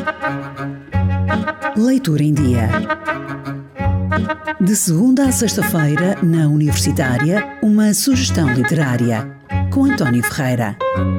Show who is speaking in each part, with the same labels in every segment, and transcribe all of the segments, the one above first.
Speaker 1: Leitura em Dia. De segunda a sexta-feira, na Universitária, uma sugestão literária, com António Ferreira.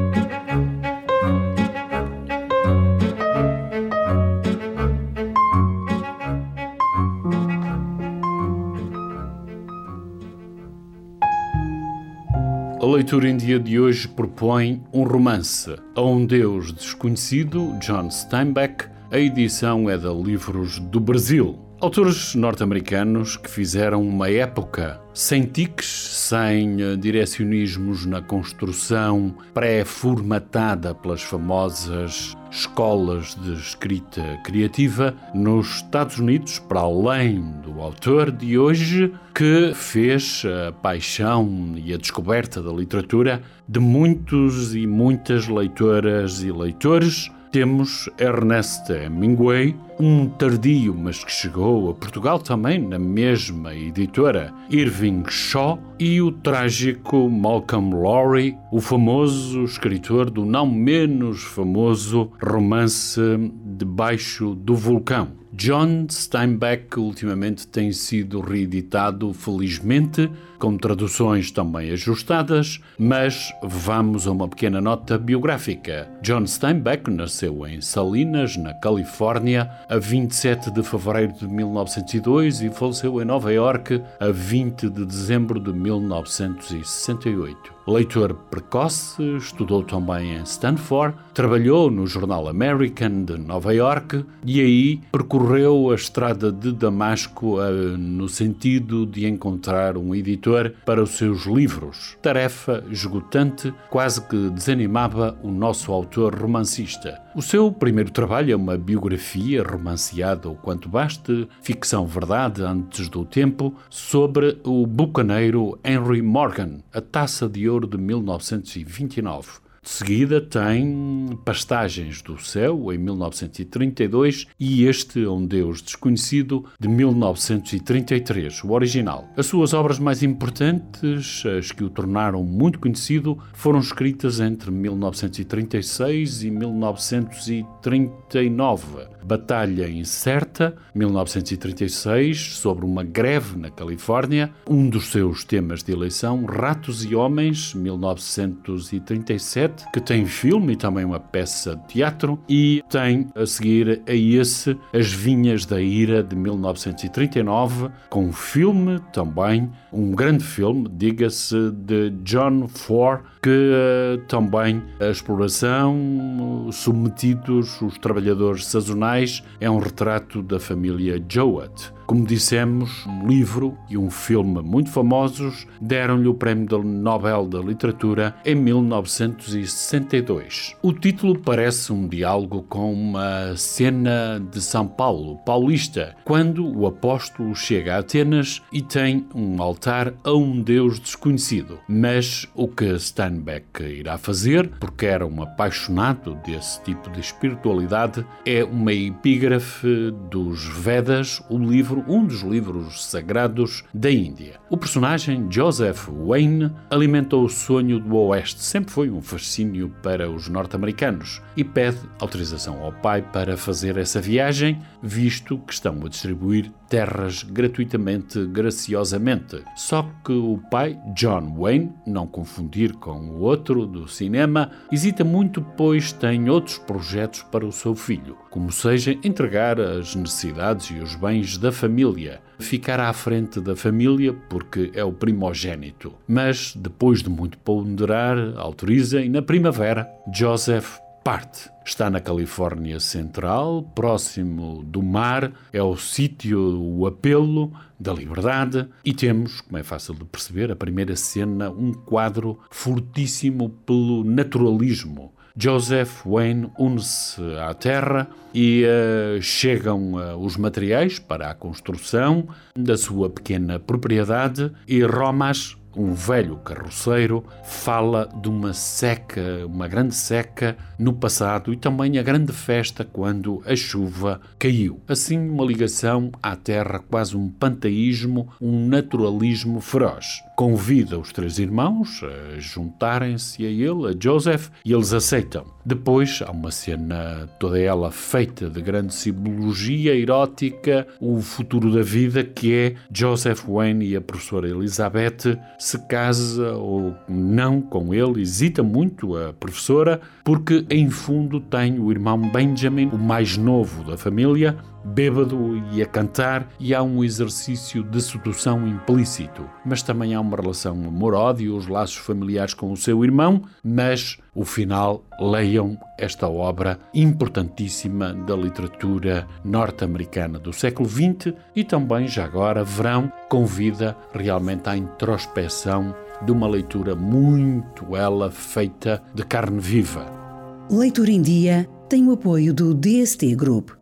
Speaker 2: A leitura em dia de hoje propõe um romance, A um Deus Desconhecido, John Steinbeck. A edição é da Livros do Brasil. Autores norte-americanos que fizeram uma época sem tiques, sem direcionismos na construção pré-formatada pelas famosas escolas de escrita criativa nos Estados Unidos, para além do autor de hoje, que fez a paixão e a descoberta da literatura de muitos e muitas leitoras e leitores. Temos Ernest Hemingway, um tardio, mas que chegou a Portugal também na mesma editora, Irving Shaw, e o trágico Malcolm Lowry, o famoso escritor do não menos famoso romance Debaixo do Vulcão. John Steinbeck ultimamente tem sido reeditado, felizmente, com traduções também ajustadas, mas vamos a uma pequena nota biográfica. John Steinbeck nasceu em Salinas, na Califórnia, a 27 de fevereiro de 1902 e faleceu em Nova Iorque a 20 de dezembro de 1968. Leitor precoce, estudou também em Stanford, trabalhou no jornal American de Nova Iorque e aí percorreu a estrada de Damasco no sentido de encontrar um editor para os seus livros. Tarefa esgotante, quase que desanimava o nosso autor romancista. O seu primeiro trabalho é uma biografia romanceada o quanto baste, ficção verdade antes do tempo, sobre o bucaneiro Henry Morgan, a Taça de Ouro de 1929. De seguida tem Pastagens do Céu, em 1932, e este Um Deus Desconhecido, de 1933, o original. As suas obras mais importantes, as que o tornaram muito conhecido, foram escritas entre 1936 e 1939. Batalha Incerta, 1936, sobre uma greve na Califórnia. Um dos seus temas de eleição, Ratos e Homens, 1937, que tem filme e também uma peça de teatro, e tem, a seguir a esse, As Vinhas da Ira, de 1939, com um filme também, um grande filme, diga-se, de John Ford, que também a exploração, submetidos os trabalhadores sazonais, é um retrato da família Jowett. Como dissemos, um livro e um filme muito famosos deram-lhe o Prémio Nobel da Literatura em 1962. O título parece um diálogo com uma cena de São Paulo, paulista, quando o apóstolo chega a Atenas e tem um altar a um Deus desconhecido. Mas o que Steinbeck irá fazer, porque era um apaixonado desse tipo de espiritualidade, é uma epígrafe dos Vedas, um dos livros sagrados da Índia. O personagem Joseph Wayne alimentou o sonho do Oeste, sempre foi um fascínio para os norte-americanos, e pede autorização ao pai para fazer essa viagem, visto que estão a distribuir terras gratuitamente, graciosamente. Só que o pai, John Wayne, não confundir com o outro do cinema, hesita muito, pois tem outros projetos para o seu filho, como seja entregar as necessidades e os bens da família, ficar à frente da família porque é o primogênito. Mas, depois de muito ponderar, autoriza e na primavera, Joseph parte. Está na Califórnia Central, próximo do mar, é o sítio, o apelo da liberdade, e temos, como é fácil de perceber, a primeira cena, um quadro fortíssimo pelo naturalismo. Joseph Wayne une-se à terra e chegam os materiais para a construção da sua pequena propriedade, e Romas, um velho carroceiro, fala de uma seca, uma grande seca no passado e também a grande festa quando a chuva caiu. Assim, uma ligação à terra, quase um panteísmo, um naturalismo feroz. Convida os três irmãos a juntarem-se a ele, a Joseph, e eles aceitam. Depois há uma cena toda ela feita de grande simbologia erótica, o futuro da vida, que é Joseph Wayne e a professora Elizabeth se casa ou não com ele. Hesita muito a professora, porque em fundo tem o irmão Benjamin, o mais novo da família, bêbado e a cantar, e há um exercício de sedução implícito. Mas também há uma relação amor-ódio, os laços familiares com o seu irmão, mas o final, leiam esta obra importantíssima da literatura norte-americana do século XX e também, já agora, verão, convida realmente à introspeção de uma leitura muito ela feita de carne viva.
Speaker 1: Leitura em Dia tem o apoio do DST Group.